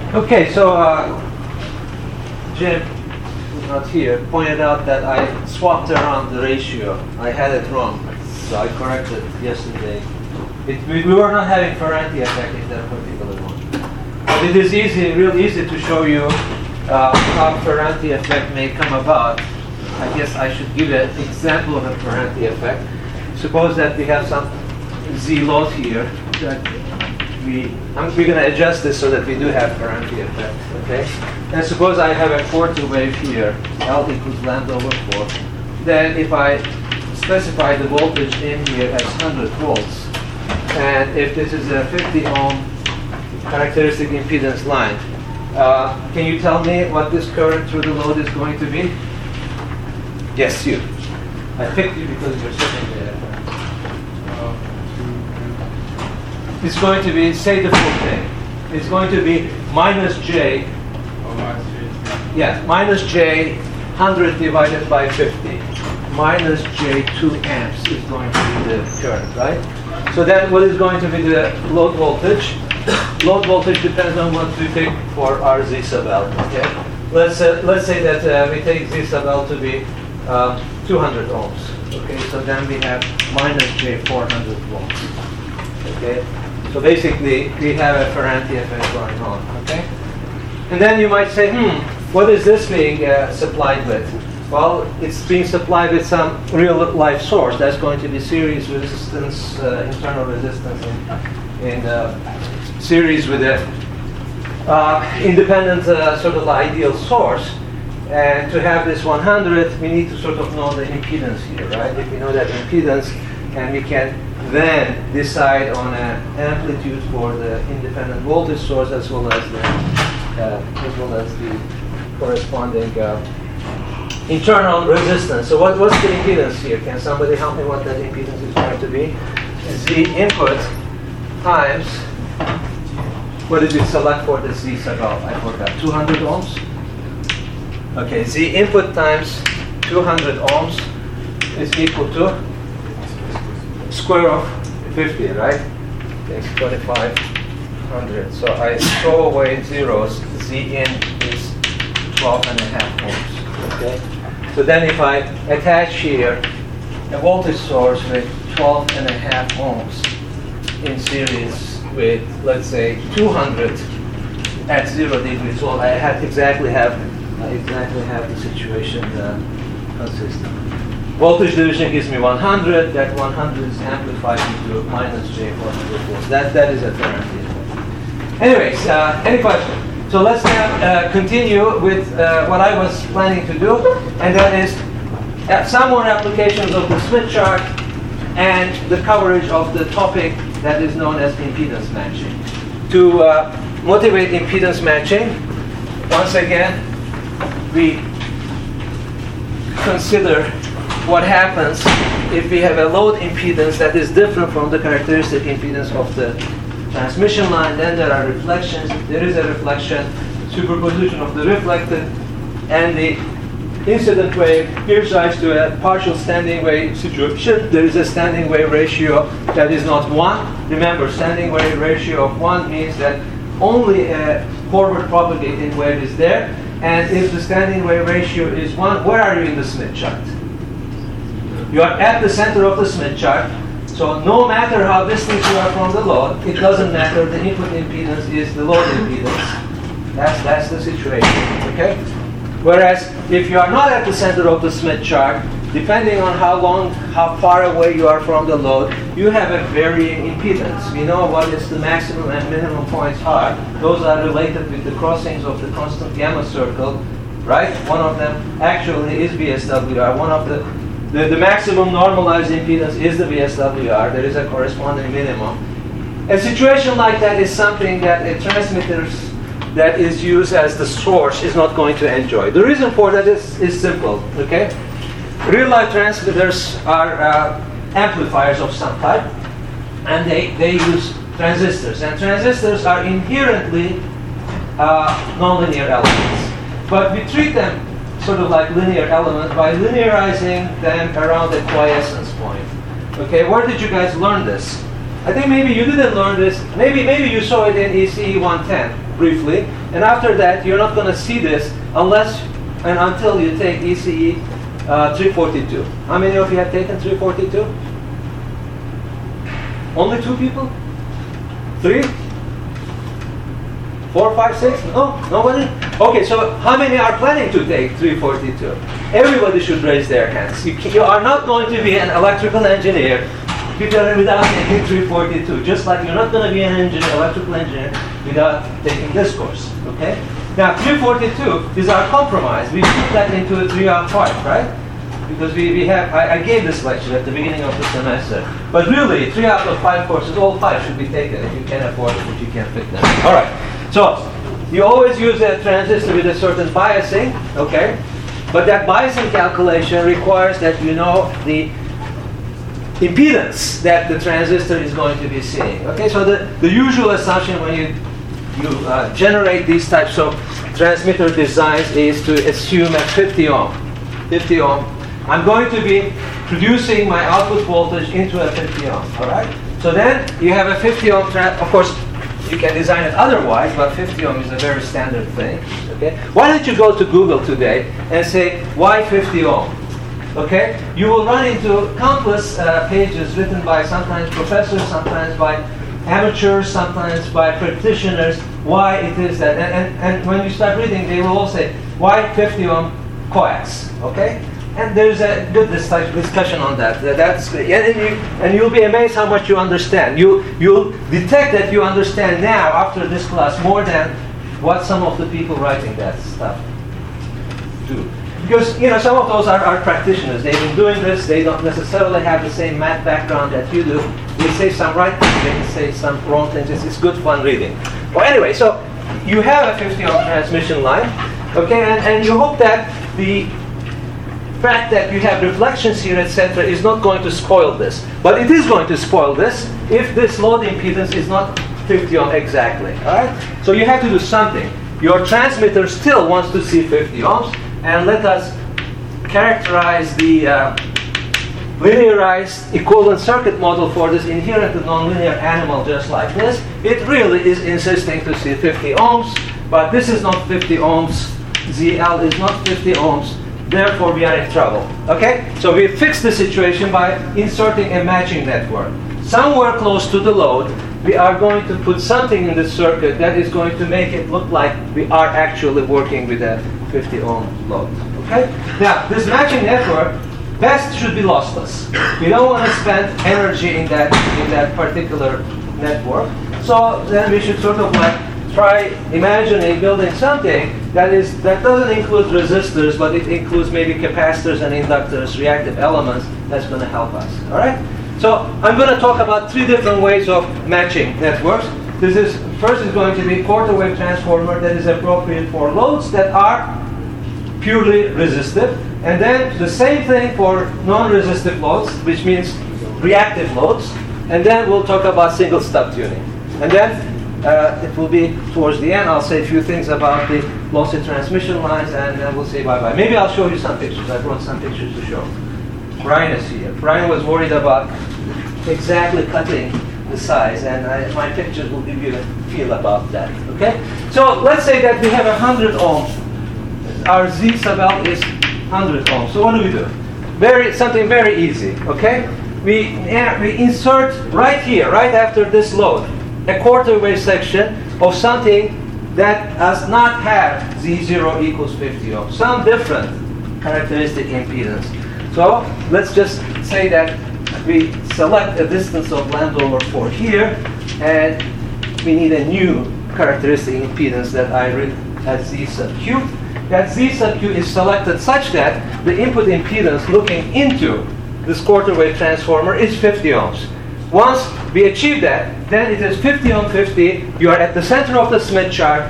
Okay, so Jim, who's not here, pointed out that I swapped around the ratio. I had it wrong, so I corrected yesterday. We were not having Ferranti effect in that particular one. But it is easy, real easy to show you how Ferranti effect may come about. I guess I should give an example of a Ferranti effect. Suppose that we have some Z load here that we're going to adjust this so that we do have Ferranti effect, okay? And suppose I have a quarter wave here, L equals lambda over 4. Then if I specify the voltage in here as 100 volts, and if this is a 50 ohm characteristic impedance line, can you tell me what this current through the load is going to be? Yes, you. I picked you because you're sitting there. It's going to be, say the full thing. It's going to be minus J. Yes, minus J 100 divided by 50. Minus J 2 amps is going to be the current, right? So then what is going to be the load voltage? Load voltage depends on what we take for our Z sub L, okay? Let's say that we take Z sub L to be 200 ohms. Okay, so then we have minus J 400 volts. Okay, so basically we have a Ferranti effect going on. Okay, and then you might say, what is this being supplied with? Well, it's being supplied with some real life source. That's going to be series resistance, internal resistance in series with a independent sort of ideal source. And to have this 100, we need to sort of know the impedance here, right? If we know that impedance, and we can then decide on an amplitude for the independent voltage source as well as the corresponding internal resistance. So what's the impedance here? Can somebody help me what that impedance is going to be? Z input times, what did we select for the Z sub L? I forgot, 200 ohms? Okay, Z input times 200 ohms is equal to square of 50, right? It's 2500. So I throw away zeros. Z in is 12 and a half ohms. Okay. So then if I attach here a voltage source with 12 and a half ohms in series with, let's say, 200 at 0 degrees, well, I exactly have the situation consistent. Voltage division gives me 100. That 100 is amplified into minus J 400 volts. That is a Ferranti effect. Anyways, any questions? So let's now continue with what I was planning to do, and that is some more applications of the Smith chart and the coverage of the topic that is known as impedance matching. To motivate impedance matching, once again, we consider what happens if we have a load impedance that is different from the characteristic impedance of the transmission line. Then there are reflections. There is a reflection, superposition of the reflected and the incident wave gives rise to a partial standing wave situation. There is a standing wave ratio that is not 1. Remember, standing wave ratio of 1 means that only a forward propagating wave is there. And if the standing wave ratio is 1, where are you in the Smith chart? You are at the center of the Smith chart. So no matter how distant you are from the load, it doesn't matter. The input impedance is the load impedance. That's the situation. Okay? Whereas if you are not at the center of the Smith chart, depending on how far away you are from the load, you have a varying impedance. We know what is the maximum and minimum points are. Those are related with the crossings of the constant gamma circle, right? One of them actually is VSWR. One of the maximum normalized impedance is the VSWR. There is a corresponding minimum. A situation like that is something that a transmitter that is used as the source is not going to enjoy. The reason for that is simple, okay? Real-life transmitters are amplifiers of some type, and they use transistors. And transistors are inherently nonlinear elements. But we treat them sort of like linear elements by linearizing them around a quiescence point. Okay, where did you guys learn this? I think maybe you didn't learn this. Maybe you saw it in ECE 110. briefly, and after that you're not going to see this unless and until you take ECE 342. How many of you have taken 342? Only 2 people? 3? 4, 5, 6? No? Nobody? Okay, so how many are planning to take 342? Everybody should raise their hands. You are not going to be an electrical engineer without taking 342, just like you're not going to be an electrical engineer without taking this course, okay? Now, 342 is our compromise. We put that into a 3 out of 5, right? Because we have, I gave this lecture at the beginning of the semester. But really, 3 out of 5 courses, all 5 should be taken if you can afford it, if you can fit them. All right. So, you always use a transistor with a certain biasing, okay? But that biasing calculation requires that you know the impedance that the transistor is going to be seeing. Okay, so the usual assumption when you generate these types of transmitter designs is to assume at 50 ohm. 50 ohm. I'm going to be producing my output voltage into a 50 ohm. All right. So then you have a 50 ohm. Of course, you can design it otherwise, but 50 ohm is a very standard thing. Okay. Why don't you go to Google today and say why 50 ohm? Okay, you will run into countless pages written by sometimes professors, sometimes by amateurs, sometimes by practitioners, why it is that. And when you start reading, they will all say, why 50 ohm coax? Okay? And there's a good discussion on that. That's great. And you'll be amazed how much you understand. You'll detect that you understand now, after this class, more than what some of the people writing that stuff do. Because some of those are practitioners. They've been doing this. They don't necessarily have the same math background that you do. They say some right things. They can say some wrong things. It's good fun reading. Well, anyway, so you have a 50 ohm transmission line, okay, and you hope that the fact that you have reflections here, etc., is not going to spoil this. But it is going to spoil this if this load impedance is not 50 ohm exactly. All right. So you have to do something. Your transmitter still wants to see 50 ohms. And let us characterize the linearized equivalent circuit model for this inherently nonlinear animal just like this. It really is insisting to see 50 ohms, but this is not 50 ohms. ZL is not 50 ohms. Therefore, we are in trouble. Okay? So we fix the situation by inserting a matching network. Somewhere close to the load, we are going to put something in the circuit that is going to make it look like we are actually working with a 50 ohm load. Okay? Now, this matching network best should be lossless. We don't want to spend energy in that particular network. So then we should sort of like try imagining building something that doesn't include resistors, but it includes maybe capacitors and inductors, reactive elements. That's going to help us. All right? So I'm going to talk about 3 different ways of matching networks. First is going to be quarter wave transformer that is appropriate for loads that are purely resistive. And then the same thing for non-resistive loads, which means reactive loads. And then we'll talk about single stub tuning. And then it will be towards the end. I'll say a few things about the lossy transmission lines, and then we'll say bye-bye. Maybe I'll show you some pictures. I brought some pictures to show. Brian is here. Brian was worried about exactly cutting the size, and my pictures will give you a feel about that. Okay? So let's say that we have 100 ohms. Our Z sub L is 100 ohms. So what do? Something very easy. Okay? We insert right here, right after this load, a quarter wave section of something that does not have Z0 equals 50 ohms. Some different characteristic impedance. So let's just say that we select a distance of lambda over 4 here, and we need a new characteristic impedance that I read as Z sub Q. That Z sub Q is selected such that the input impedance looking into this quarter wave transformer is 50 ohms. Once we achieve that, then it is 50 ohm 50. You are at the center of the Smith chart.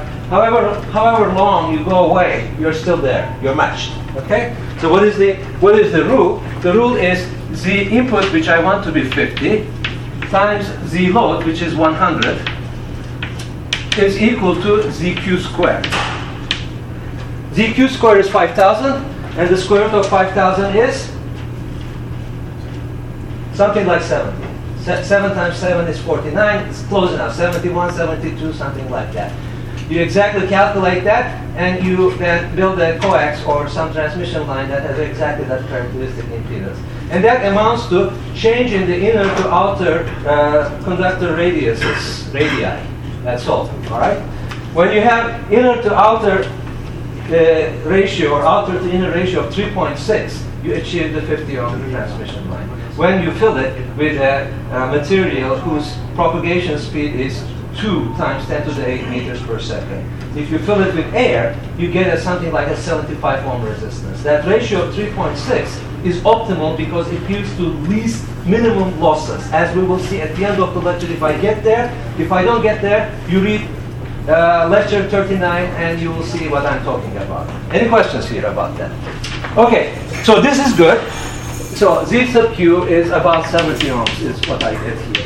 However long you go away, you're still there. You're matched. Okay? So what is the rule? The rule is Z input, which I want to be 50, times Z load, which is 100, is equal to ZQ squared. ZQ squared is 5,000, and the square root of 5,000 is something like 70. 7 times 7 is 49. It's close enough. 71, 72, something like that. You exactly calculate that, and you then build a coax or some transmission line that has exactly that characteristic impedance. And that amounts to change in the inner to outer conductor radiuses, radii. That's all. All right. When you have inner to outer ratio or outer to inner ratio of 3.6, you achieve the 50 ohm transmission line. When you fill it with a material whose propagation speed is 2 times 10 to the 8 meters per second. If you fill it with air, you get something like a 75 ohm resistance. That ratio of 3.6 is optimal because it gives to least minimum losses. As we will see at the end of the lecture, if I get there, if I don't get there, you read lecture 39 and you will see what I'm talking about. Any questions here about that? Okay, so this is good. So Z sub Q is about 70 ohms is what I get here.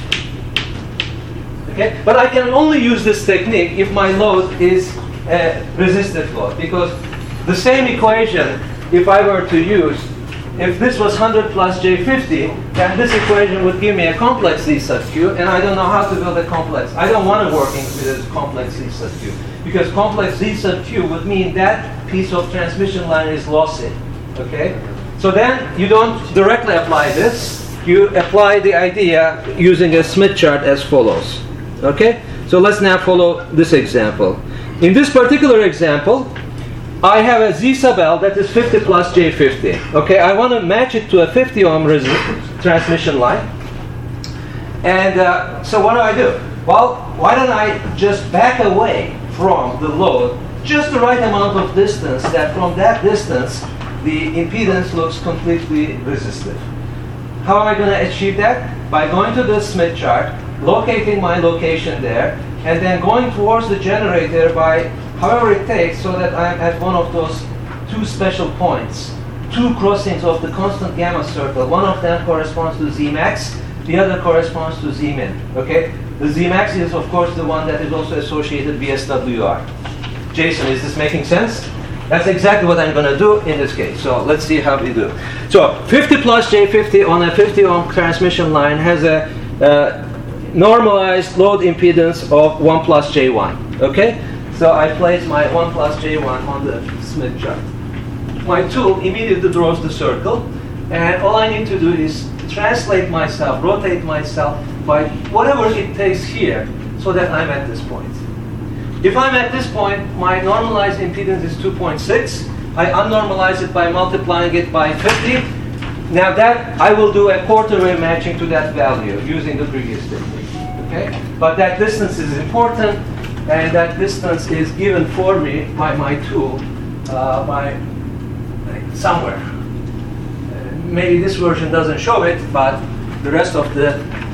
Okay, but I can only use this technique if my load is a resistive load, because the same equation, if I were to use, if this was 100 plus J50, then this equation would give me a complex Z sub Q, and I don't know how to build a complex. I don't want to work with a complex Z sub Q, because complex Z sub Q would mean that piece of transmission line is lossy. Okay, so then you don't directly apply this. You apply the idea using a Smith chart as follows. Okay, so let's now follow this example. In this particular example, I have a Z sub L that is 50 plus J50. Okay, I want to match it to a 50 ohm transmission line. And so what do? Well, why don't I just back away from the load just the right amount of distance that from that distance the impedance looks completely resistive. How am I going to achieve that? By going to the Smith chart, locating my location there, and then going towards the generator by however it takes so that I'm at one of those 2 special points, 2 crossings of the constant gamma circle. One of them corresponds to Z max, the other corresponds to Z min. Okay? The Z max is of course the one that is also associated with VSWR. Jason, is this making sense? That's exactly what I'm going to do in this case. So let's see how we do. So 50 plus J50 on a 50 ohm transmission line has a normalized load impedance of 1 plus J1. Okay? So I place my 1 plus J1 on the Smith chart. My tool immediately draws the circle, and all I need to do is translate myself, rotate myself by whatever it takes here so that I'm at this point. If I'm at this point, my normalized impedance is 2.6. I unnormalize it by multiplying it by 50. Now that I will do a quarter wave matching to that value using the previous technique. Okay? But that distance is important, and that distance is given for me by my tool by somewhere. Maybe this version doesn't show it, but the rest of the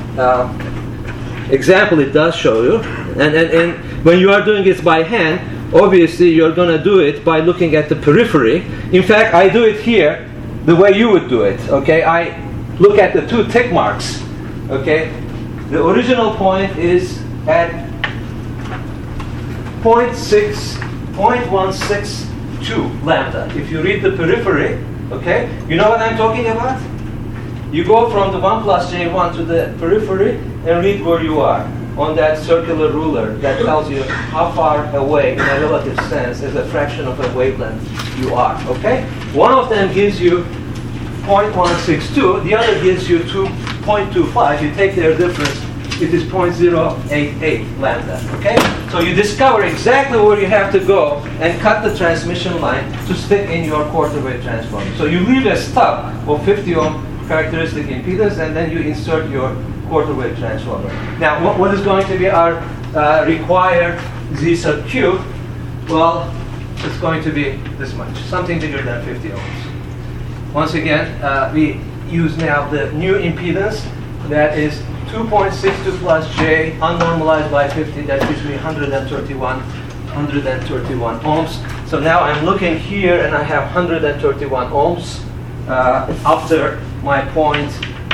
example it does show you. And when you are doing it by hand, obviously you're going to do it by looking at the periphery. In fact, I do it here the way you would do it. Okay, I look at the 2 tick marks. Okay, the original point is at 0.162 lambda. If you read the periphery, okay, you know what I'm talking about? You go from the 1 plus J1 to the periphery and read where you are on that circular ruler that tells you how far away in a relative sense as a fraction of a wavelength you are. Okay? One of them gives you 0.162, the other gives you 0.25. You take their difference, it is 0.088 lambda. Okay? So you discover exactly where you have to go and cut the transmission line to stick in your quarter wave transformer. So you leave a stub of 50 ohm characteristic impedance, and then you insert your quarter wave transformer. Now, what is going to be our required Z sub Q? Well, it's going to be this much, something bigger than 50 ohms. Once again, we use now the new impedance that is 2.62 plus J unnormalized by 50. That gives me 131 ohms. So now I'm looking here and I have 131 ohms after my point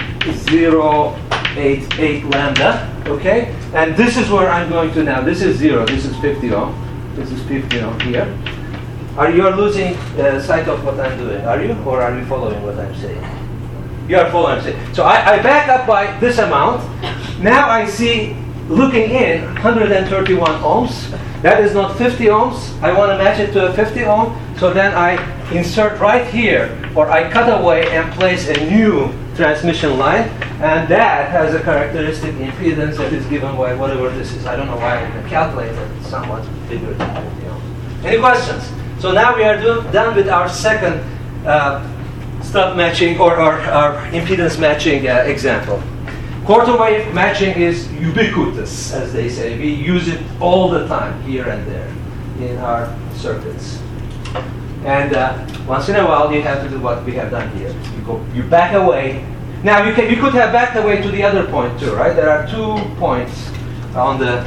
0.88 lambda. Okay, and this is where I'm going to now. This is 0. This is 50 ohm. This is 50 ohm here. You are losing sight of what I'm doing, are you? Or are you following what I'm saying? You are following what I'm saying. So I back up by this amount. Now I see looking in 131 ohms. That is not 50 ohms. I want to match it to a 50 ohm. So then I insert right here, or I cut away and place a new transmission line. And that has a characteristic impedance that is given by whatever this is. I don't know why I can calculate it. It's somewhat bigger than 50 ohms. Any questions? So now we are done with our second stub matching or our impedance matching example. Quarter wave matching is ubiquitous, as they say. We use it all the time, here and there, in our circuits. And once in a while, you have to do what we have done here. You back away. Now, you could have backed away to the other point too, right? There are 2 points on the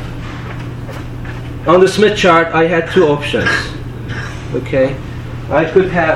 Smith chart. I had 2 options. Okay, I could have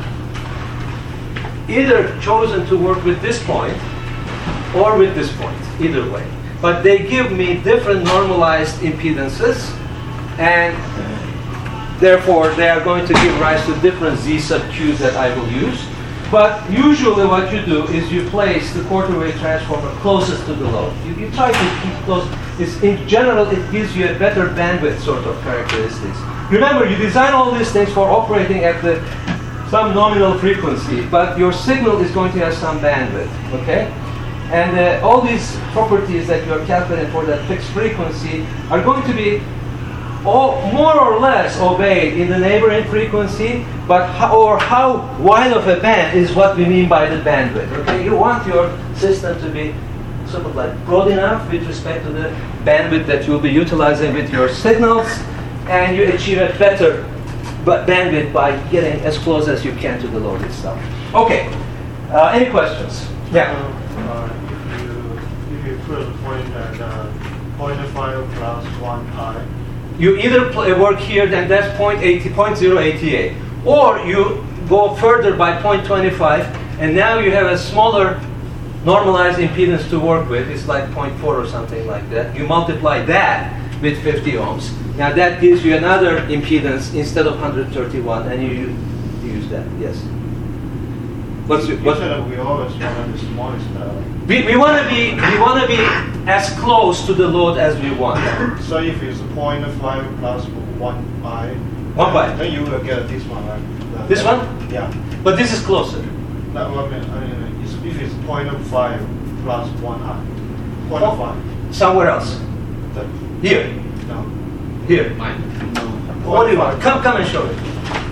either chosen to work with this point or with this point, either way. But they give me different normalized impedances, and therefore they are going to give rise to different Z sub Qs that I will use. But usually what you do is you place the quarter wave transformer closest to the load. You try to keep close. In general, it gives you a better bandwidth sort of characteristics. Remember, you design all these things for operating at some nominal frequency, but your signal is going to have some bandwidth, okay? And all these properties that you are calculating for that fixed frequency are going to be more or less obeyed in the neighboring frequency, but how wide of a band is what we mean by the bandwidth, okay? You want your system to be sort of like broad enough with respect to the bandwidth that you'll be utilizing with your signals, and you achieve a better bandwidth by getting as close as you can to the load itself. Okay, any questions? Yeah. If you put a point at 0.5 plus 1i, you either work here, and that's 0.088, or you go further by 0.25, and now you have a smaller normalized impedance to work with. It's like 0.4 or something like that. You multiply that with 50 ohms. Now that gives you another impedance instead of 131, and you use that. Yes. You said that we always want the smallest. We want to be as close to the load as we want. So if it's 0.5 plus 1i, 1i, then you will get this one, right? This one? Yeah. But this is closer. That one, if it's 0.5 plus 1i, 0.5. Somewhere else. Here. No. Here. Mine. What do you want? Come and show it.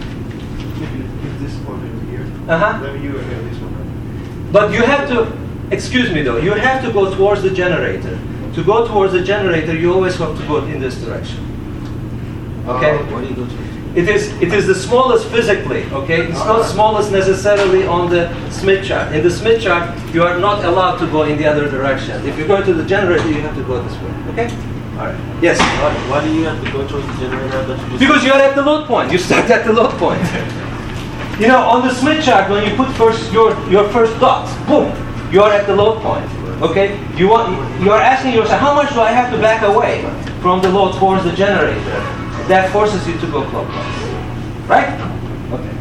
If this point is here, Uh-huh. then you will get this one, right? But you have to, excuse me though, you have to go towards the generator. To go towards the generator, you always have to go in this direction. Okay? Where do you go to? It is the smallest physically, okay? It's not smallest necessarily on the Smith chart. In the Smith chart, you are not allowed to go in the other direction. If you go to the generator, you have to go this way, okay? All right. Yes? Why do you have to go towards the generator? Because you're at the load point. You start at the load point. You know, on the Smith chart, when you put first your first dot, boom, you're at the load point. Okay? You're asking yourself, how much do I have to back away from the load towards the generator? That forces you to go clockwise. Right? Okay.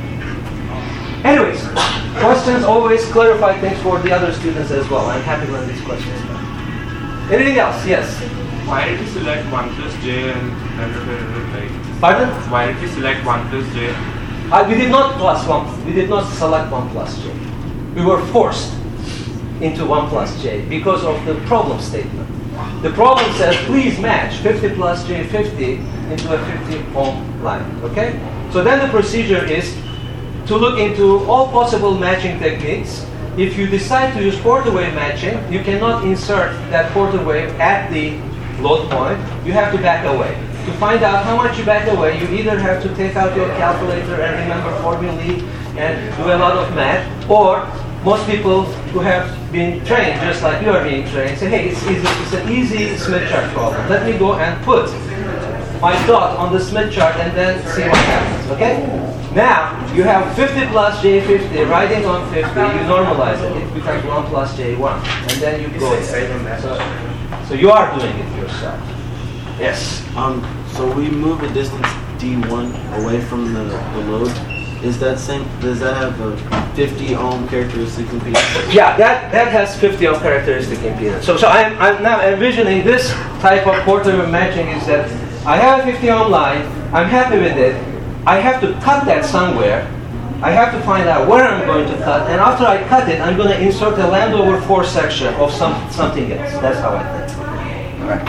Anyways, questions always clarify things for the other students as well. I'm happy when these questions come. Anything else? Yes. Why did you select 1 plus j and like? Pardon? Why did you select 1 plus j? We did not select 1 plus j. We were forced into 1 plus j because of the problem statement. The problem says, please match 50 plus j 50 into a 50 ohm line, okay? So then the procedure is to look into all possible matching techniques. If you decide to use quarter wave matching, you cannot insert that quarter wave at the load point. You have to back away. To find out how much you back away, you either have to take out your calculator and remember formulae and do a lot of math, or most people who have been trained, just like you are being trained, say, hey, it's easy. It's an easy Smith chart problem. Let me go and put my dot on the Smith chart and then see what happens, okay? Now, you have 50 plus J50 riding on 50, you normalize it. It becomes 1 plus J1, and then you go there. So you are doing it yourself. Yes? So we move the distance D1 away from the load. Is that same? Does that have a 50 ohm characteristic impedance? Yeah, that has 50 ohm characteristic impedance. So I'm now envisioning this type of quarter wave matching is that I have a 50 ohm line, I'm happy with it, I have to cut that somewhere, I have to find out where I'm going to cut, and after I cut it, I'm going to insert a lambda over 4 section of something else. That's how I think. All right.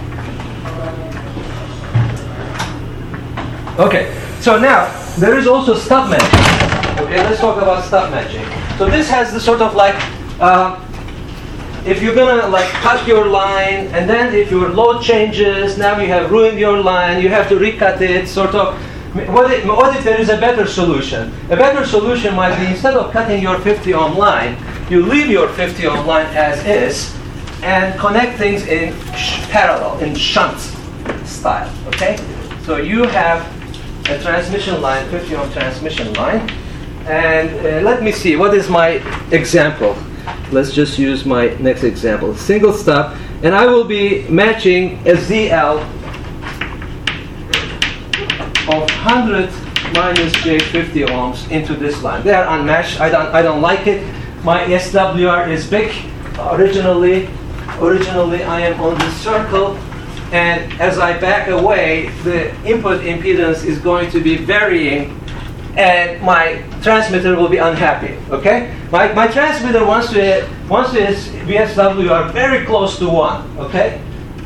Okay, so now there is also stub matching. Okay, let's talk about stub matching. So this has the sort of like, if you're gonna like cut your line, and then if your load changes, now you have ruined your line, you have to recut it, sort of. What if there is a better solution? A better solution might be instead of cutting your 50 ohm line, you leave your 50 ohm line as is and connect things in parallel, in shunt style, okay? So you have a transmission line, 50 ohm transmission line, and let me see, what is my example? Let's just use my next example. Single stub, and I will be matching a ZL of 100 minus J 50 ohms into this line. They are unmatched. I don't like it. My SWR is big. Originally I am on this circle, and as I back away, the input impedance is going to be varying, and my transmitter will be unhappy. Okay? My transmitter wants to VSWR very close to 1. Okay?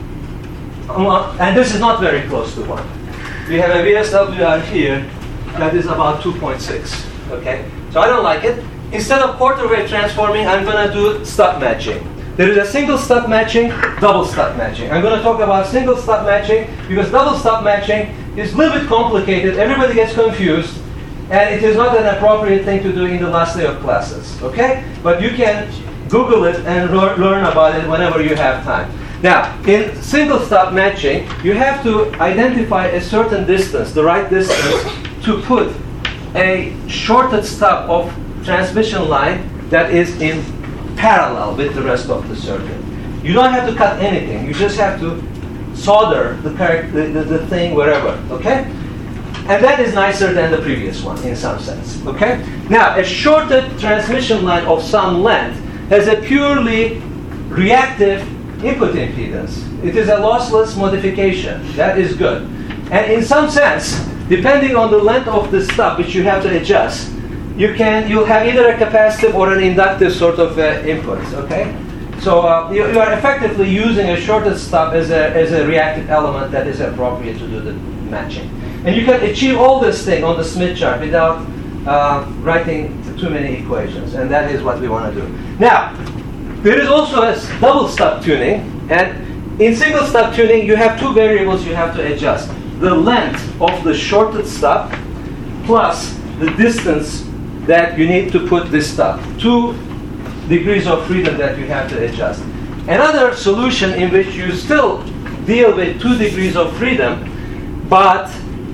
And this is not very close to 1. We have a VSWR here that is about 2.6. Okay, so I don't like it. Instead of quarter wave transforming, I'm going to do stub matching. There is a single stub matching, double stub matching. I'm going to talk about single stub matching because double stub matching is a little bit complicated. Everybody gets confused, and it is not an appropriate thing to do in the last day of classes. Okay, but you can Google it and learn about it whenever you have time. Now, in single stub matching, you have to identify a certain distance, the right distance, to put a shorted stub of transmission line that is in parallel with the rest of the circuit. You don't have to cut anything. You just have to solder the thing wherever, okay? And that is nicer than the previous one in some sense, okay? Now, a shorted transmission line of some length has a purely reactive input impedance. It is a lossless modification. That is good. And in some sense, depending on the length of the stub which you have to adjust, you'll have either a capacitive or an inductive sort of input. Okay, so you are effectively using a shorted stub as a reactive element that is appropriate to do the matching. And you can achieve all this thing on the Smith chart without writing too many equations, and that is what we want to do. Now, there is also a double stub tuning, and in single stub tuning, you have two variables you have to adjust. The length of the shorted stub plus the distance that you need to put this stub. 2 degrees of freedom that you have to adjust. Another solution in which you still deal with 2 degrees of freedom, but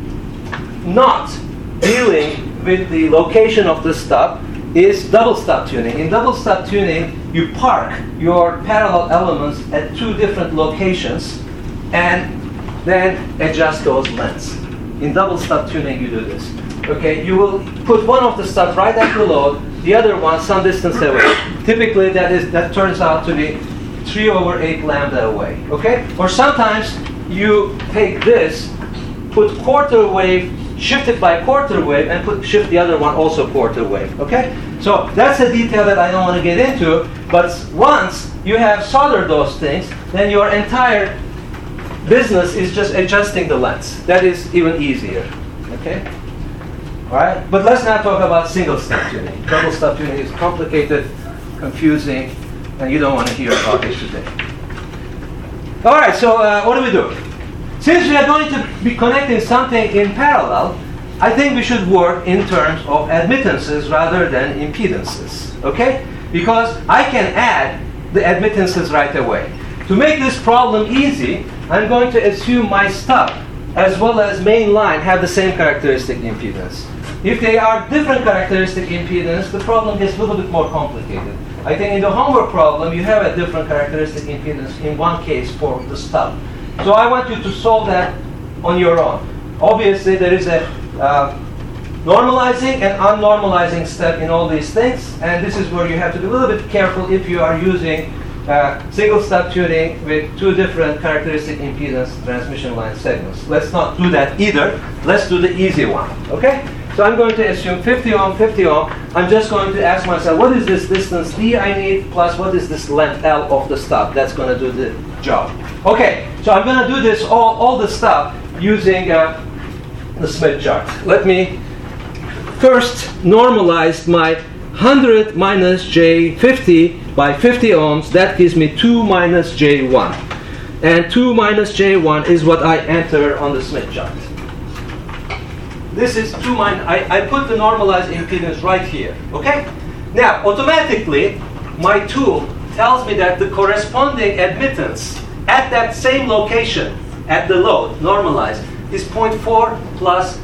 not dealing with the location of the stub, is double stub tuning. In double stub tuning, you park your parallel elements at 2 different locations and then adjust those lengths. In double stub tuning, you do this. Okay, you will put one of the stubs right at the load, the other one some distance away. Typically, that turns out to be 3/8 lambda away. Okay, or sometimes you take this, put quarter wave, shift it by quarter wave, and shift the other one also quarter wave. Okay, so that's a detail that I don't want to get into. But once you have soldered those things, then your entire business is just adjusting the lengths. That is even easier. Okay. All right, but let's not talk about single stub tuning. Double stub tuning is complicated, confusing, and you don't want to hear about it today. All right, so what do we do? Since we are going to be connecting something in parallel, I think we should work in terms of admittances rather than impedances, okay? Because I can add the admittances right away. To make this problem easy, I'm going to assume my stub as well as main line have the same characteristic impedance. If they are different characteristic impedance, the problem gets a little bit more complicated. I think in the homework problem, you have a different characteristic impedance in one case for the stub. So I want you to solve that on your own. Obviously, there is a normalizing and unnormalizing step in all these things, and this is where you have to be a little bit careful if you are using single step tuning with two different characteristic impedance transmission line segments. Let's not do that either. Let's do the easy one, okay? So I'm going to assume 50 ohm, 50 ohm. I'm just going to ask myself, what is this distance D I need plus what is this length L of the stub? That's going to do the job. Okay, so I'm going to do this all the stuff using the Smith chart. Let me first normalize my 100 minus J50 by 50 ohms. That gives me 2 minus J1. And 2 minus J1 is what I enter on the Smith chart. This is 2 minus, I put the normalized impedance right here, okay? Now, automatically, my tool tells me that the corresponding admittance at that same location, at the load, normalized, is 0.4 plus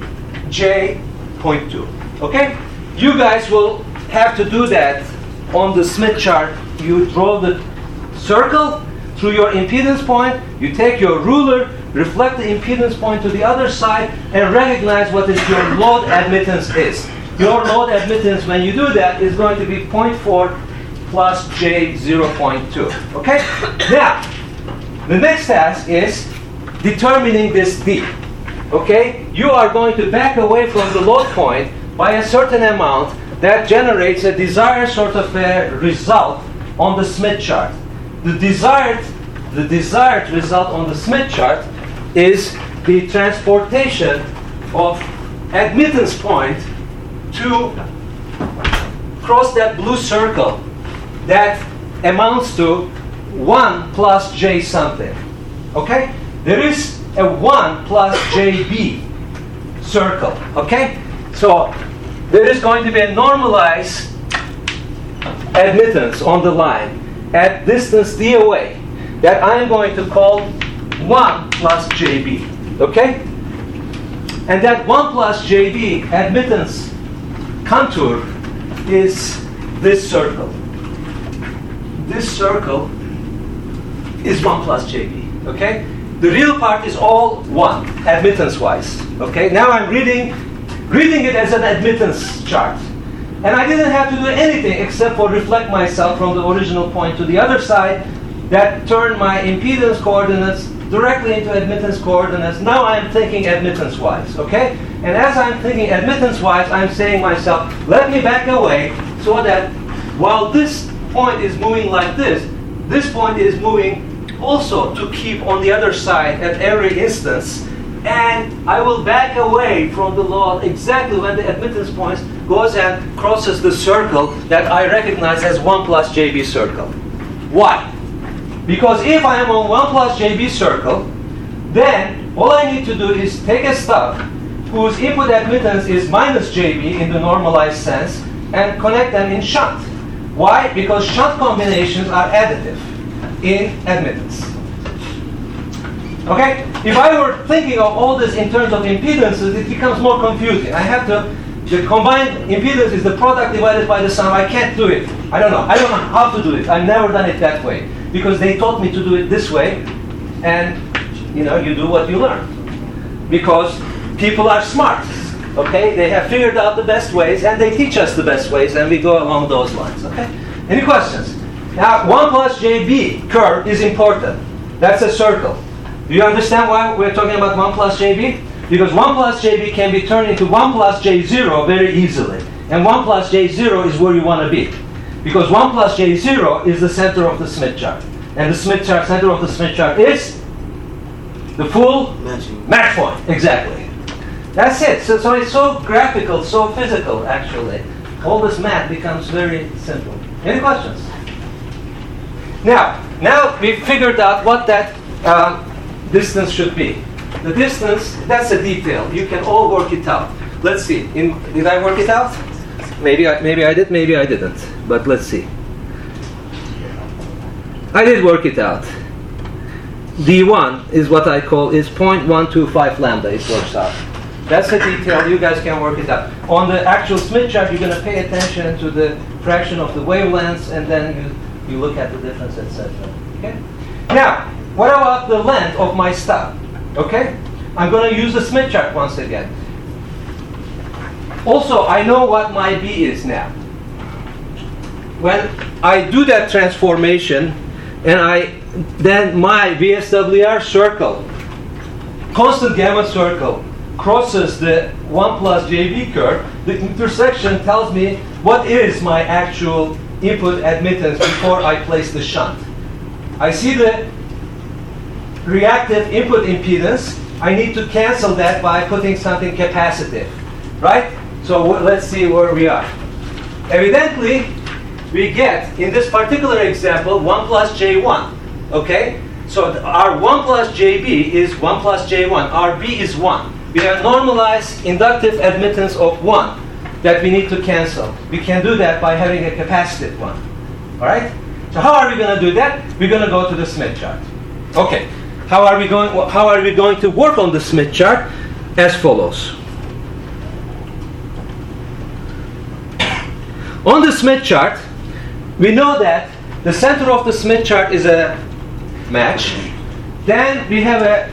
J.2, okay? You guys will have to do that on the Smith chart. You draw the circle through your impedance point, you take your ruler, reflect the impedance point to the other side, and recognize what is your load admittance is. Your load admittance, when you do that, is going to be 0.4 plus J 0.2. Okay? Now, the next task is determining this D. Okay? You are going to back away from the load point by a certain amount that generates a desired sort of a result on the Smith chart. The desired result on the Smith chart is the transportation of admittance point to cross that blue circle that amounts to 1 plus J something. Okay? There is a 1 plus JB circle. Okay? So there is going to be a normalized admittance on the line at distance D away that I am going to call 1 plus JB, okay? And that 1 plus JB admittance contour is this circle. This circle is 1 plus JB, okay? The real part is all 1, admittance-wise, okay? Now I'm reading it as an admittance chart. And I didn't have to do anything except for reflect myself from the original point to the other side. That turned my impedance coordinates directly into admittance coordinates. Now I'm thinking admittance-wise, okay? And as I'm thinking admittance-wise, I'm saying myself, let me back away so that while this point is moving like this point is moving also to keep on the other side at every instance. And I will back away from the load exactly when the admittance point goes and crosses the circle that I recognize as 1 plus JB circle. Why? Because if I am on 1 plus JB circle, then all I need to do is take a stub whose input admittance is minus JB in the normalized sense and connect them in shunt. Why? Because shunt combinations are additive in admittance. Okay? If I were thinking of all this in terms of impedances, it becomes more confusing. I have to, the combined impedance is the product divided by the sum. I can't do it. I don't know how to do it. I've never done it that way. Because they taught me to do it this way, and you do what you learn. Because people are smart, okay? They have figured out the best ways, and they teach us the best ways, and we go along those lines, okay? Any questions? Now, 1 plus JB curve is important. That's a circle. Do you understand why we're talking about 1 plus JB? Because 1 plus JB can be turned into 1 plus J0 very easily. And 1 plus J0 is where you want to be. Because 1 plus J0 is the center of the Smith chart. And the Smith chart, center of the Smith chart is the full match point. Exactly. That's it. So it's so graphical, so physical, actually. All this math becomes very simple. Any questions? Now we've figured out what that distance should be. The distance, that's a detail. You can all work it out. Let's see. Did I work it out? Maybe I did, maybe I didn't. But let's see. I did work it out. D1 is what I call is 0.125 lambda. It works out. That's a detail. You guys can work it out. On the actual Smith chart, you're going to pay attention to the fraction of the wavelengths, and then you look at the difference, etc. Okay. Now, what about the length of my stub? Okay. I'm going to use the Smith chart once again. Also, I know what my B is now. When I do that transformation, and then my VSWR circle, constant gamma circle, crosses the 1 plus JB curve, the intersection tells me what is my actual input admittance before I place the shunt. I see the reactive input impedance. I need to cancel that by putting something capacitive, right? So let's see where we are. Evidently, we get, in this particular example, 1 plus J1, okay? So our 1 plus JB is 1 plus J1. Our B is 1. We have normalized inductive admittance of 1 that we need to cancel. We can do that by having a capacitive one. All right? So how are we going to do that? We're going to go to the Smith chart. Okay. How are we going to work on the Smith chart? As follows. On the Smith chart, we know that the center of the Smith chart is a match. Then we have a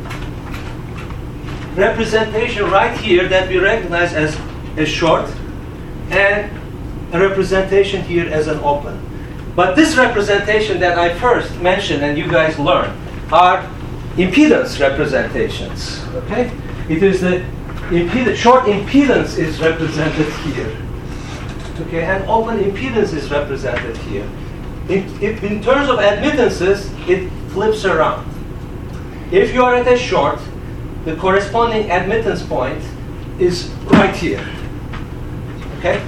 representation right here that we recognize as a short, and a representation here as an open. But this representation that I first mentioned and you guys learned are impedance representations. Okay? It is the short impedance is represented here. Okay, and open impedance is represented here. In terms of admittances, it flips around. If you are at a short, the corresponding admittance point is right here. Okay?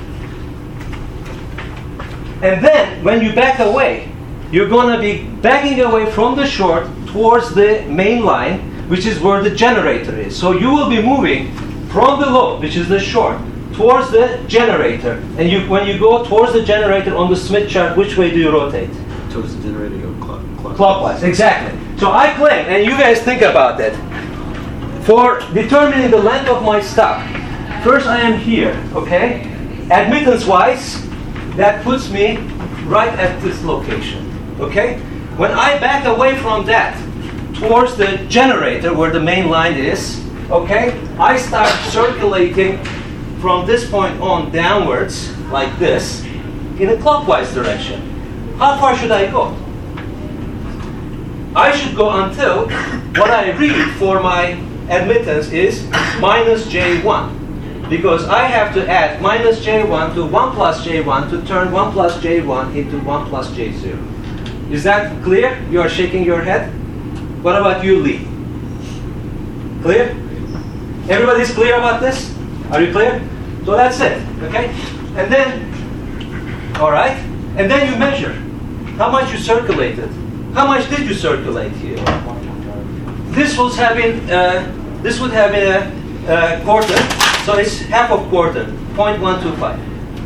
And then, when you back away, you're going to be backing away from the short towards the main line, which is where the generator is. So you will be moving from the load, which is the short, towards the generator. And when you go towards the generator on the Smith chart, which way do you rotate? Towards the generator, go clockwise. Clockwise, exactly. So I claim, and you guys think about that, for determining the length of my stop, first I am here, okay? Admittance-wise, that puts me right at this location, okay? When I back away from that towards the generator where the main line is, okay, I start circulating from this point on downwards, like this, in a clockwise direction. How far should I go? I should go until what I read for my admittance is minus J1. Because I have to add minus J1 to 1 plus J1 to turn 1 plus J1 into 1 plus J0. Is that clear? You are shaking your head? What about you, Lee? Clear? Everybody's clear about this? Are you clear? So that's it, okay? And then, all right? And then you measure how much you circulated. How much did you circulate here? This would have been a quarter, so it's half of quarter, 0.125.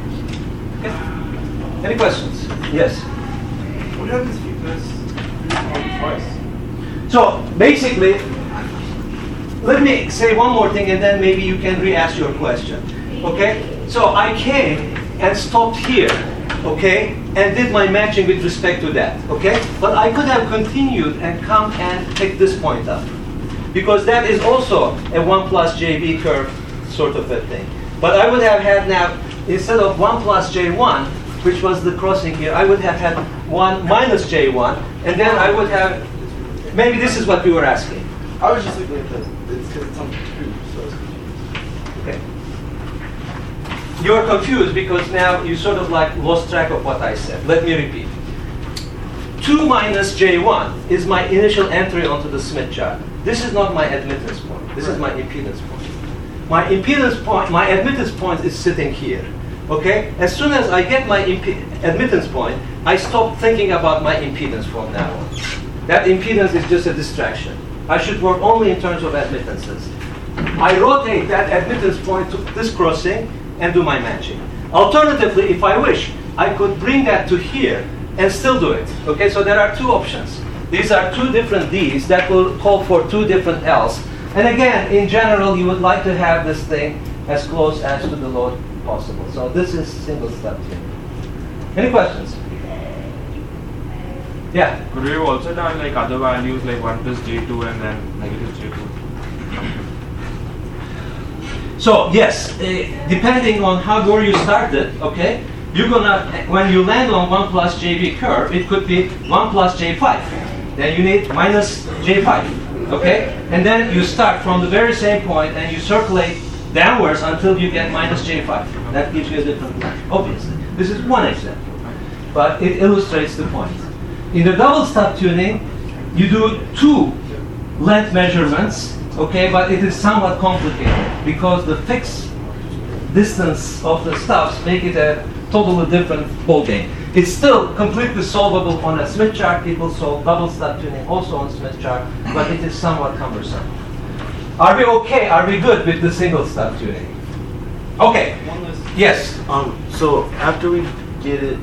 Okay? Any questions? Yes. What happens if you press twice? So basically, let me say one more thing, and then maybe you can re-ask your question. Okay? So I came and stopped here, okay, and did my matching with respect to that, okay? But I could have continued and come and pick this point up, because that is also a 1 plus JB curve sort of a thing. But I would have had now, instead of 1 plus J1, which was the crossing here, I would have had 1 minus J1, and then I would have, maybe this is what we were asking. I was just looking at this. It's because it's on 2, so it's confused. Okay. You're confused because now you sort of like lost track of what I said. Let me repeat. 2 minus J1 is my initial entry onto the Smith chart. This is not my admittance point. This is my impedance point. My impedance point, my admittance point is sitting here. Okay? As soon as I get my admittance point, I stop thinking about my impedance from now on. That impedance is just a distraction. I should work only in terms of admittances. I rotate that admittance point to this crossing and do my matching. Alternatively, if I wish, I could bring that to here and still do it. Okay, so there are 2 options. These are 2 different Ds that will call for 2 different Ls. And again, in general, you would like to have this thing as close as to the load possible. So this is single step here. Any questions? Yeah? Could we have also done like other values like 1 plus J2 and then negative J2? So yes, depending on where you started, okay, you're gonna, when you land on 1 plus JB curve, it could be 1 plus J5. Then you need minus J5, okay? And then you start from the very same point and you circulate downwards until you get minus J5. That gives you a different line, obviously. This is one example, but it illustrates the point. In the double stop tuning, you do 2 length measurements, okay, but it is somewhat complicated because the fixed distance of the stops make it a totally different ballgame. It's still completely solvable on a Smith chart. People solve double stop tuning also on Smith chart, but it is somewhat cumbersome. Are we okay? Are we good with the single stop tuning? Okay. Yes. So after we get it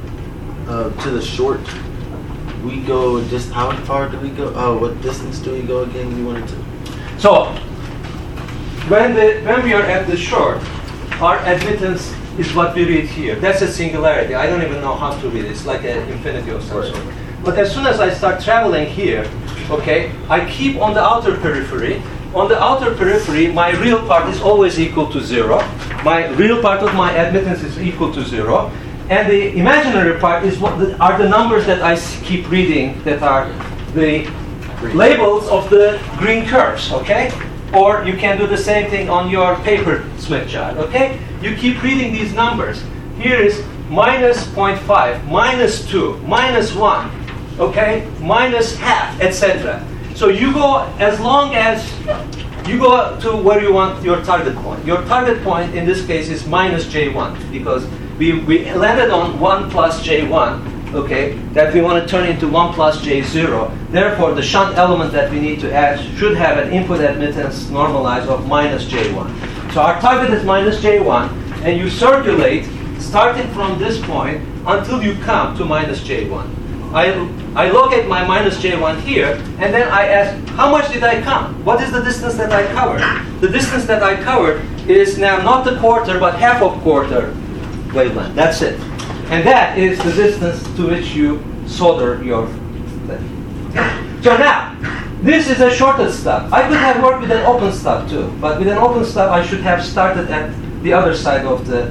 to the short, we go just how far do we go? What distance do we go again? You wanted to. So when we are at the short, our admittance is what we read here. That's a singularity. I don't even know how to read it. It's like an infinity of some sort. But as soon as I start traveling here, okay, I keep on the outer periphery. On the outer periphery, my real part is always equal to 0. My real part of my admittance is equal to 0. And the imaginary part is are the numbers that I keep reading that are the labels of the green curves, okay? Or you can do the same thing on your paper Smith chart, okay? You keep reading these numbers. Here is minus 0.5, minus 2, minus 1, okay? Minus half, etc. So you go as long as you go to where you want your target point. Your target point in this case is minus J1 because we landed on 1 plus J1, okay, that we want to turn into 1 plus J0. Therefore, the shunt element that we need to add should have an input admittance normalized of minus J1. So our target is minus J1, and you circulate starting from this point until you come to minus J1. I locate my minus J1 here, and then I ask, how much did I come? What is the distance that I covered? The distance that I covered is now not the quarter, but half of quarter wavelength. That's it. And that is the distance to which you solder your thing. So now, this is a shorted stop. I could have worked with an open stop too, but with an open stop I should have started at the other side of the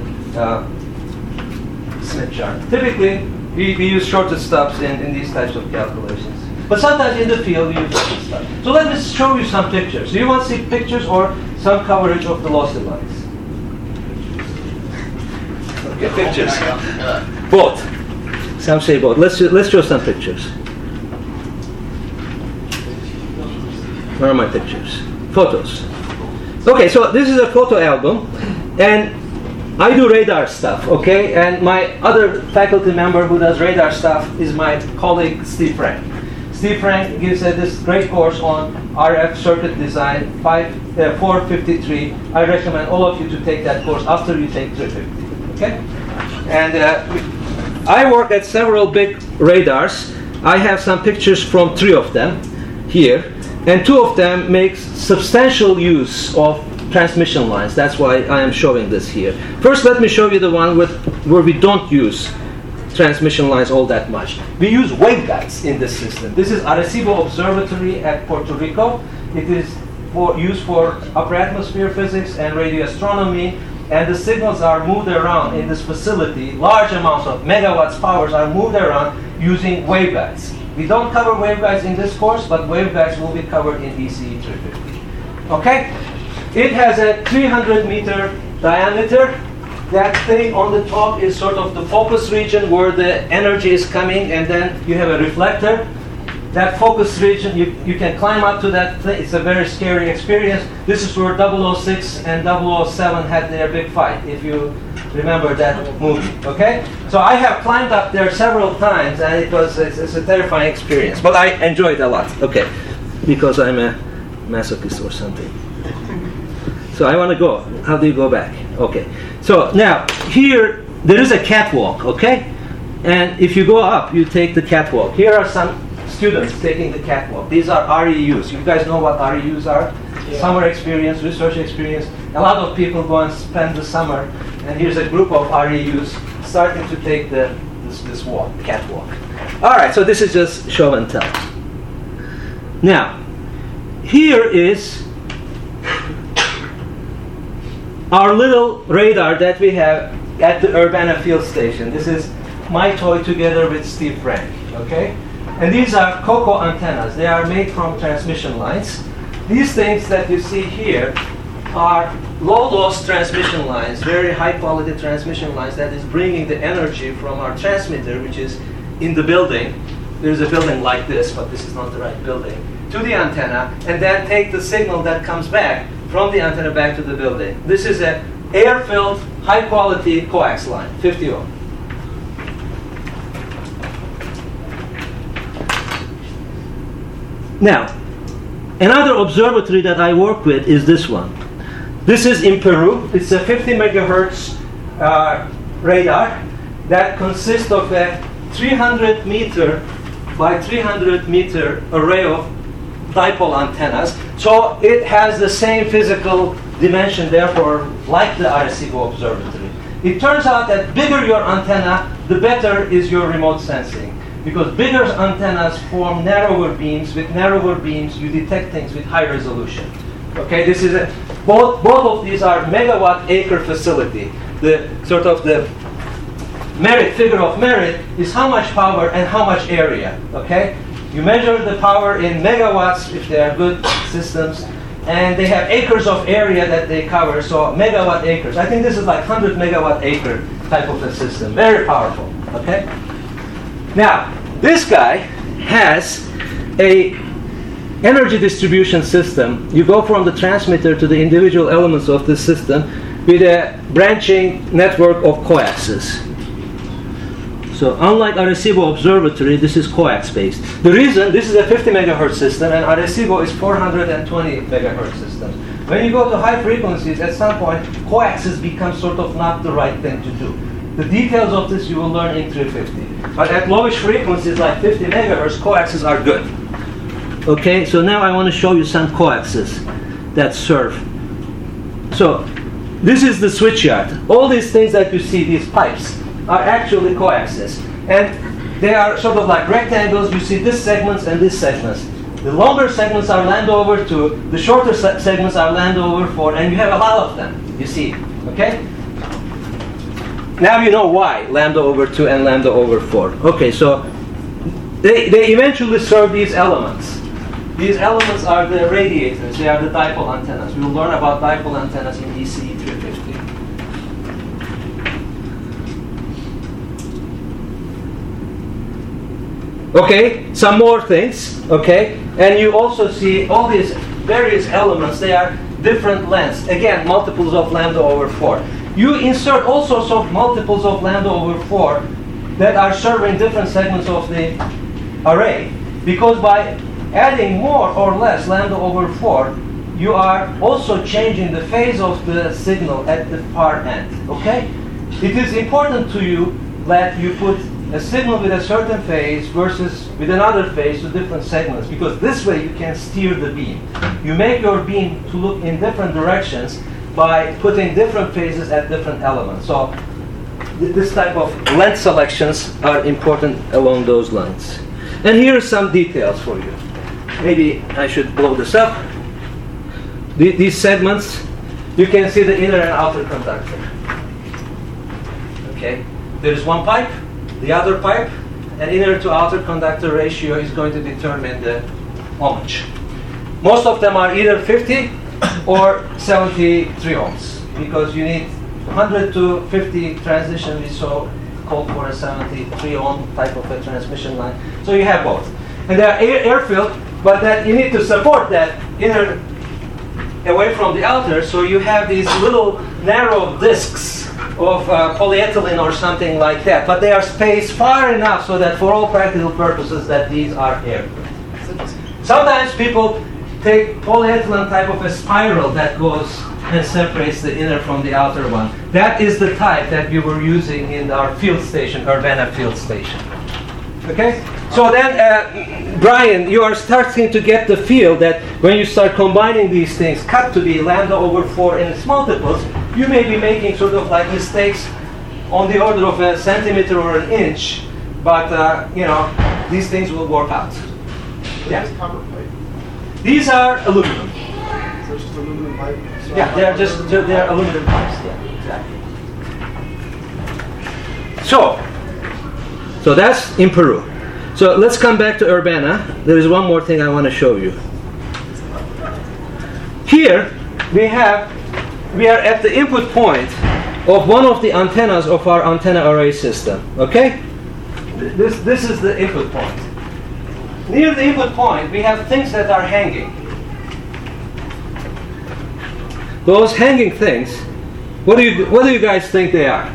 Smith chart. Typically, we use shorted stops in these types of calculations. But sometimes in the field we use shorted stops. So let me show you some pictures. Do you want to see pictures or some coverage of the lossy lines? Okay, pictures. Both. Some say both. Let's show some pictures. Where are my pictures? Photos. Okay, so this is a photo album, and I do radar stuff, okay? And my other faculty member who does radar stuff is my colleague Steve Frank. Steve Frank gives this great course on RF circuit design, 453. I recommend all of you to take that course after you take 350, okay? And I work at several big radars. I have some pictures from 3 of them here, and 2 of them make substantial use of transmission lines. That's why I am showing this here. First, let me show you the one where we don't use transmission lines all that much. We use waveguides in this system. This is Arecibo Observatory at Puerto Rico. It is used for upper atmosphere physics and radio astronomy, and the signals are moved around in this facility. Large amounts of megawatts powers are moved around using waveguides. We don't cover waveguides in this course, but waveguides will be covered in ECE 350. Okay? It has a 300-meter diameter. That thing on the top is sort of the focus region where the energy is coming, and then you have a reflector. That focus region, you can climb up to that thing. It's a very scary experience. This is where 006 and 007 had their big fight, if you remember that movie, okay? So I have climbed up there several times, and it's a terrifying experience. But I enjoy it a lot, okay, because I'm a masochist or something. So I want to go. How do you go back? Okay. So now, here, there is a catwalk, okay? And if you go up, you take the catwalk. Here are some students taking the catwalk. These are REUs. You guys know what REUs are? Yeah. Summer experience, research experience. A lot of people go and spend the summer. And here's a group of REUs starting to take this catwalk. All right, so this is just show and tell. Now, here is our little radar that we have at the Urbana Field Station. This is my toy together with Steve Frank, okay? And these are COCO antennas. They are made from transmission lines. These things that you see here are low-loss transmission lines, very high-quality transmission lines that is bringing the energy from our transmitter, which is in the building. There's a building like this, but this is not the right building, to the antenna, and then take the signal that comes back from the antenna back to the building. This is an air-filled, high-quality coax line, 50 ohm. Now, another observatory that I work with is this one. This is in Peru. It's a 50 megahertz radar that consists of a 300 meter by 300 meter array of dipole antennas. So it has the same physical dimension, therefore, like the Arecibo Observatory. It turns out that bigger your antenna, the better is your remote sensing. Because bigger antennas form narrower beams. With narrower beams, you detect things with high resolution. Okay, this is both of these are megawatt acre facility. The sort of the figure of merit is how much power and how much area. Okay, you measure the power in megawatts if they are good systems, and they have acres of area that they cover. So megawatt acres. I think this is like 100 megawatt acre type of a system. Very powerful. Okay. Now, this guy has a energy distribution system. You go from the transmitter to the individual elements of the system with a branching network of coaxes. So unlike Arecibo Observatory, this is coax-based. The reason, this is a 50 megahertz system and Arecibo is 420 megahertz system. When you go to high frequencies, at some point, coaxes become sort of not the right thing to do. The details of this you will learn in 350. But at lowish frequencies like 50 megahertz, coaxes are good. Okay, so now I want to show you some coaxes that serve. So this is the switch yard. All these things that you see, these pipes, are actually coaxes. And they are sort of like rectangles. You see this segments and this segments. The longer segments are Landover 2, the shorter segments are Landover 4, and you have a lot of them, you see, okay? Now you know why lambda over 2 and lambda over 4. Okay, so they eventually serve these elements. These elements are the radiators. They are the dipole antennas. We will learn about dipole antennas in ECE 350. Okay, some more things. Okay, and you also see all these various elements. They are different lengths. Again, multiples of lambda over 4. You insert all sorts of multiples of lambda over 4 that are serving different segments of the array, because by adding more or less lambda over 4, you are also changing the phase of the signal at the far end. Okay? It is important to you that you put a signal with a certain phase versus with another phase to different segments, because this way you can steer the beam. You make your beam to look in different directions by putting different phases at different elements. So this type of length selections are important along those lines. And here are some details for you. Maybe I should blow this up. These segments, you can see the inner and outer conductor. Okay, there is one pipe, the other pipe, and inner to outer conductor ratio is going to determine the ohmage. Most of them are either 50 or 73 ohms, because you need 100 to 50 transition, we saw called for a 73 ohm type of a transmission line. So you have both. And they are air-filled, but that you need to support that inner away from the outer, so you have these little narrow discs of polyethylene or something like that, but they are spaced far enough so that for all practical purposes that these are air-filled. Sometimes people take polyethylene type of a spiral that goes and separates the inner from the outer one. That is the type that we were using in our field station, Urbana field station. Okay? So then, Brian, you are starting to get the feel that when you start combining these things, cut to be lambda over 4 in its multiples, you may be making sort of like mistakes on the order of a centimeter or an inch, but these things will work out. So Yeah. this copper pipe. These are aluminum. So it's just aluminum pipe. So Yeah, they're aluminum pipes. Yeah, exactly. So that's in Peru. So let's come back to Urbana. There is one more thing I want to show you. Here we are at the input point of one of the antennas of our antenna array system. Okay? This is the input point. Near the input point, we have things that are hanging. Those hanging things, what do you guys think they are?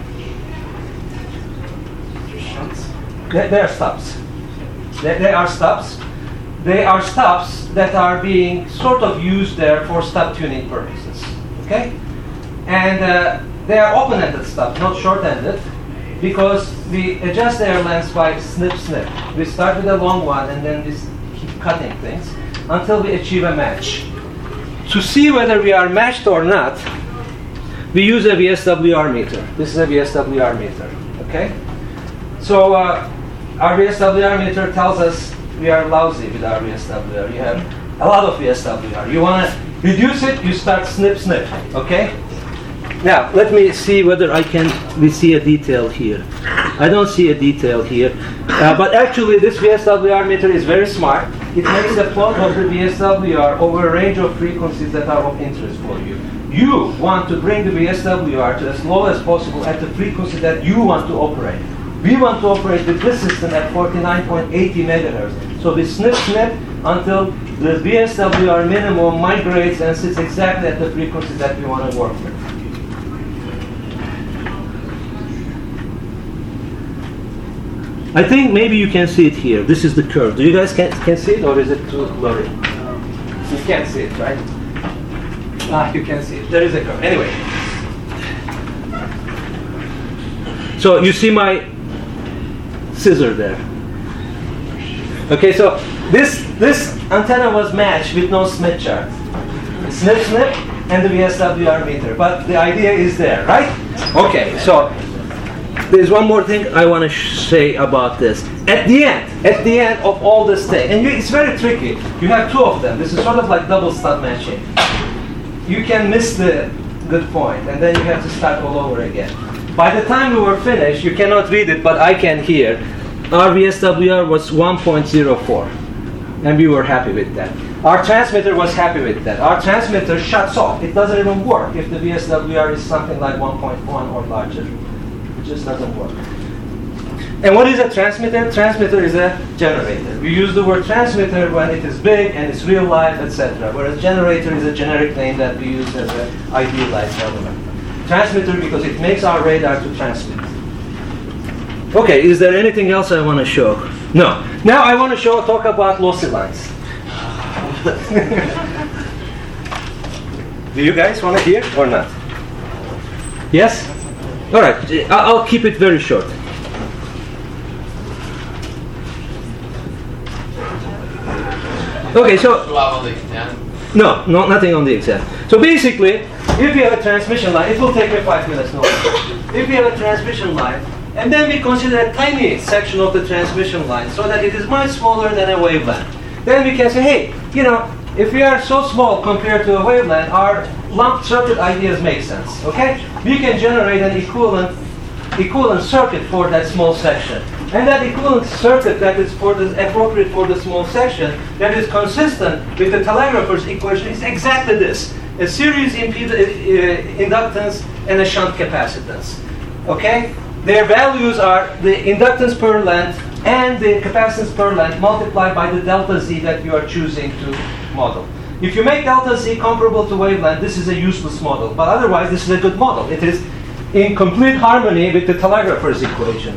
They are stubs. They are stubs. They are stubs that are being sort of used there for stub tuning purposes. Okay? And they are open-ended stubs, not short-ended, because we adjust their lengths by snip, snip. We start with a long one and then we keep cutting things until we achieve a match. To see whether we are matched or not, we use a VSWR meter. This is a VSWR meter. Okay? So our VSWR meter tells us we are lousy with our VSWR. You have a lot of VSWR. You want to reduce it, you start snip, snip. Okay? Now, let me see whether we see a detail here. I don't see a detail here. But actually, this VSWR meter is very smart. It makes a plot of the VSWR over a range of frequencies that are of interest for you. You want to bring the VSWR to as low as possible at the frequency that you want to operate. We want to operate with this system at 49.80 megahertz. So we snip, snip until the VSWR minimum migrates and sits exactly at the frequency that we want to work with. I think maybe you can see it here. This is the curve. Do you guys can see it, or is it too blurry? You can't see it, right? You can see it. There is a curve. Anyway. So you see my scissor there. Okay, so this antenna was matched with no Smith chart. Snip, snip, and the VSWR meter. But the idea is there, right? Okay, so there's one more thing I want to say about this. At the end of all this thing, and it's very tricky. You have two of them. This is sort of like double stub matching. You can miss the good point, and then you have to start all over again. By the time we were finished, you cannot read it, but I can hear. Our VSWR was 1.04, and we were happy with that. Our transmitter was happy with that. Our transmitter shuts off. It doesn't even work if the VSWR is something like 1.1 or larger. It just doesn't work. And what is a transmitter? Transmitter is a generator. We use the word transmitter when it is big and it's real life, etc. Whereas generator is a generic name that we use as an idealized element. Transmitter because it makes our radar to transmit. Okay, is there anything else I want to show? No. Now I want to talk about lossy lines. Do you guys want to hear or not? Yes? All right, I'll keep it very short. Okay, so no, nothing on the exam. So basically, if you have a transmission line, it will take me 5 minutes. No. If you have a transmission line, and then we consider a tiny section of the transmission line, so that it is much smaller than a wavelength, then we can say, hey, if we are so small compared to a wavelength, our lumped circuit ideas make sense. Okay, we can generate an equivalent circuit for that small section. And that equivalent circuit that is appropriate for the small section, that is consistent with the telegrapher's equation, is exactly this: a series inductance and a shunt capacitance. Okay? Their values are the inductance per length and the capacitance per length multiplied by the delta Z that you are choosing to model. If you make delta Z comparable to wavelength, this is a useless model. But otherwise, this is a good model. It is in complete harmony with the telegrapher's equation.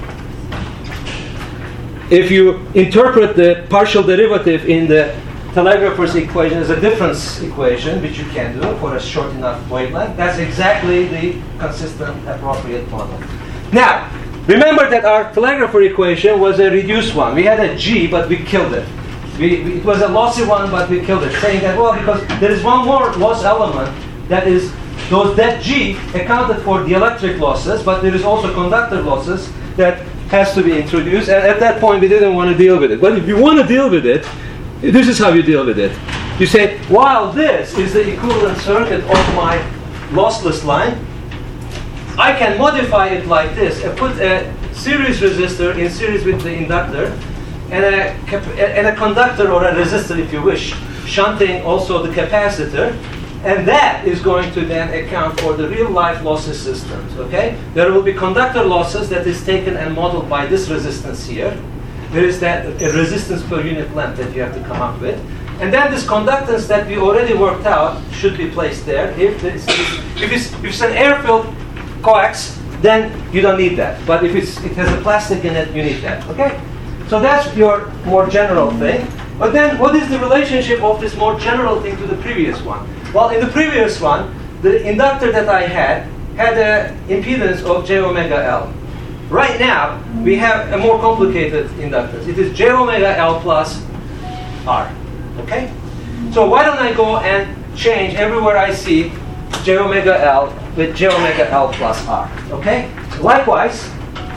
If you interpret the partial derivative in the telegrapher's equation as a difference equation, which you can do for a short enough wavelength, that's exactly the consistent, appropriate model. Now, remember that our telegrapher equation was a reduced one. We had a G, but we killed it. It was a lossy one, but we killed it, saying that, well, because there is one more loss element, that is, that G accounted for the electric losses, but there is also conductor losses that has to be introduced, and at that point we didn't want to deal with it. But if you want to deal with it, this is how you deal with it. You say, while this is the equivalent circuit of my lossless line, I can modify it like this and put a series resistor in series with the inductor and a conductor or a resistor if you wish, shunting also the capacitor, and that is going to then account for the real life losses systems, okay? There will be conductor losses that is taken and modeled by this resistance here. There is that a resistance per unit length that you have to come up with. And then this conductance that we already worked out should be placed there. If it's an air-filled coax, then you don't need that. But if it has a plastic in it, you need that, okay? So that's your more general thing. But then what is the relationship of this more general thing to the previous one? Well, in the previous one, the inductor that I had an impedance of j omega L. Right now, we have a more complicated inductance. It is j omega L plus R, okay? So why don't I go and change everywhere I see j omega L with j omega L plus R, okay? Likewise,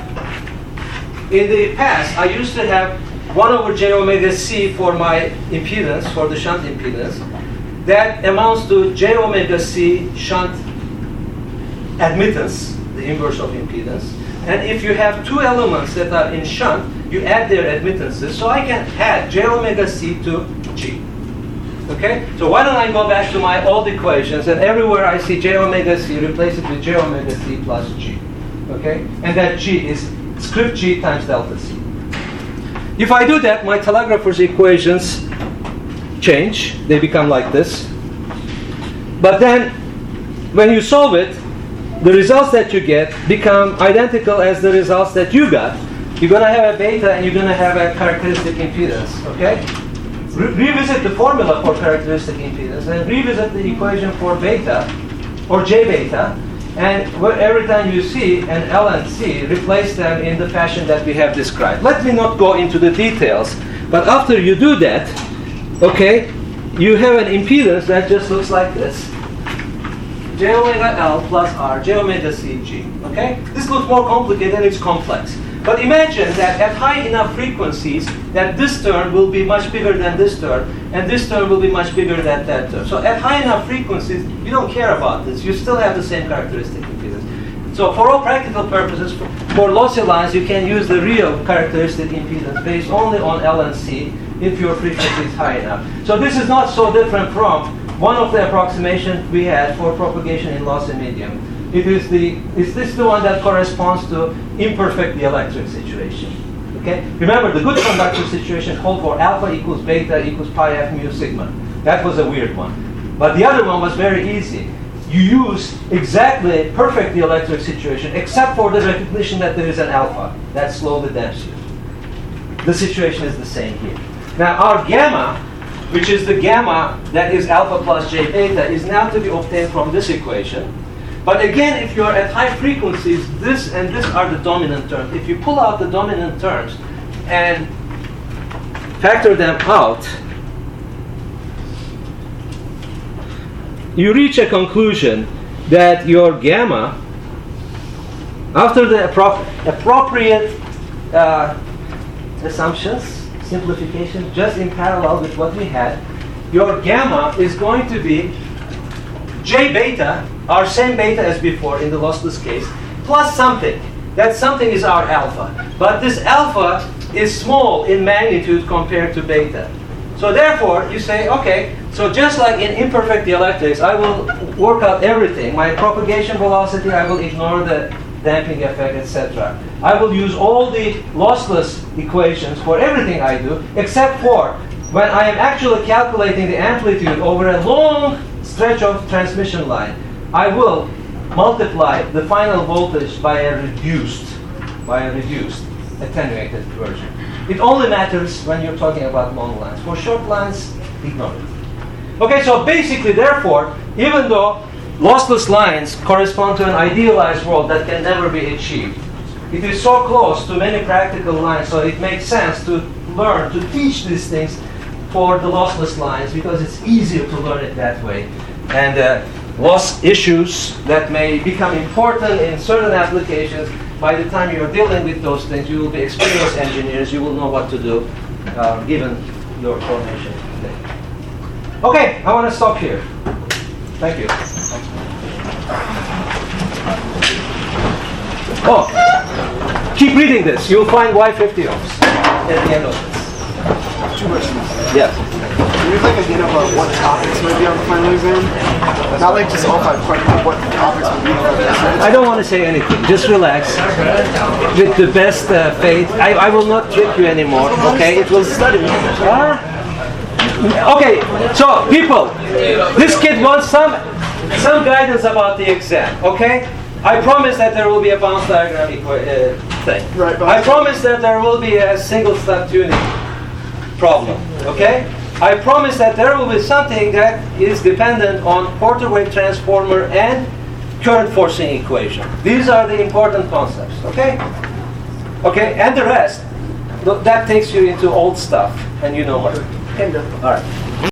in the past, I used to have 1 over j omega C for my impedance, for the shunt impedance. That amounts to j omega C shunt admittance, the inverse of impedance. And if you have two elements that are in shunt, you add their admittances. So I can add j omega C to G. Okay? So why don't I go back to my old equations, and everywhere I see j omega C, replace it with j omega C plus G. Okay? And that G is script G times delta C. If I do that, my telegrapher's equations change. They become like this. But then, when you solve it, the results that you get become identical as the results that you got. You're going to have a beta and you're going to have a characteristic impedance. Okay? Revisit the formula for characteristic impedance and revisit the equation for beta or J beta. And every time you see an L and C, replace them in the fashion that we have described. Let me not go into the details, but after you do that, okay, you have an impedance that just looks like this. J omega L plus R, J omega C G, okay? This looks more complicated and it's complex. But imagine that at high enough frequencies that this term will be much bigger than this term, and this term will be much bigger than that term. So at high enough frequencies, you don't care about this. You still have the same characteristic impedance. So for all practical purposes, for lossy lines, you can use the real characteristic impedance based only on L and C if your frequency is high enough. So this is not so different from one of the approximations we had for propagation in lossy medium. Is this the one that corresponds to imperfect dielectric situation? Okay? Remember, the good conductor situation called for alpha equals beta equals pi f mu sigma. That was a weird one. But the other one was very easy. You use exactly perfect dielectric situation, except for the recognition that there is an alpha that slowly damps you. The situation is the same here. Now, our gamma, which is the gamma that is alpha plus j beta, is now to be obtained from this equation. But again, if you're at high frequencies, this and this are the dominant terms. If you pull out the dominant terms and factor them out, you reach a conclusion that your gamma, after the appropriate assumptions, simplification, just in parallel with what we had, your gamma is going to be J beta, our same beta as before in the lossless case, plus something. That something is our alpha. But this alpha is small in magnitude compared to beta. So therefore, you say, okay, so just like in imperfect dielectrics, I will work out everything. My propagation velocity, I will ignore the damping effect, etc. I will use all the lossless equations for everything I do, except for when I am actually calculating the amplitude over a long stretch of transmission line. I will multiply the final voltage by a reduced, attenuated version. It only matters when you're talking about long lines. For short lines, ignore it. Okay, so basically, therefore, even though lossless lines correspond to an idealized world that can never be achieved, it is so close to many practical lines, so it makes sense to learn, to teach these things for the lossless lines, because it's easier to learn it that way. And loss issues that may become important in certain applications, by the time you're dealing with those things, you will be experienced engineers, you will know what to do given your formation today. Okay, I want to stop here. Thank you. Oh, keep reading this. You'll find why 50 ohms at the end of this. Two questions. Yes. Can you think again about what topics might be on the final exam? Not like just all 5 questions, but what topics would be on the exam? I don't want to say anything. Just relax. With the best faith. I will not trick you anymore. Okay? It will study. Okay. So people, this kid wants some guidance about the exam. Okay? I promise that there will be a bounce diagram thing. Right, I promise that there will be a single step tuning problem. Okay? I promise that there will be something that is dependent on quarter wave transformer and current forcing equation. These are the important concepts. Okay? Okay, and the rest, that takes you into old stuff, and you know what. All right.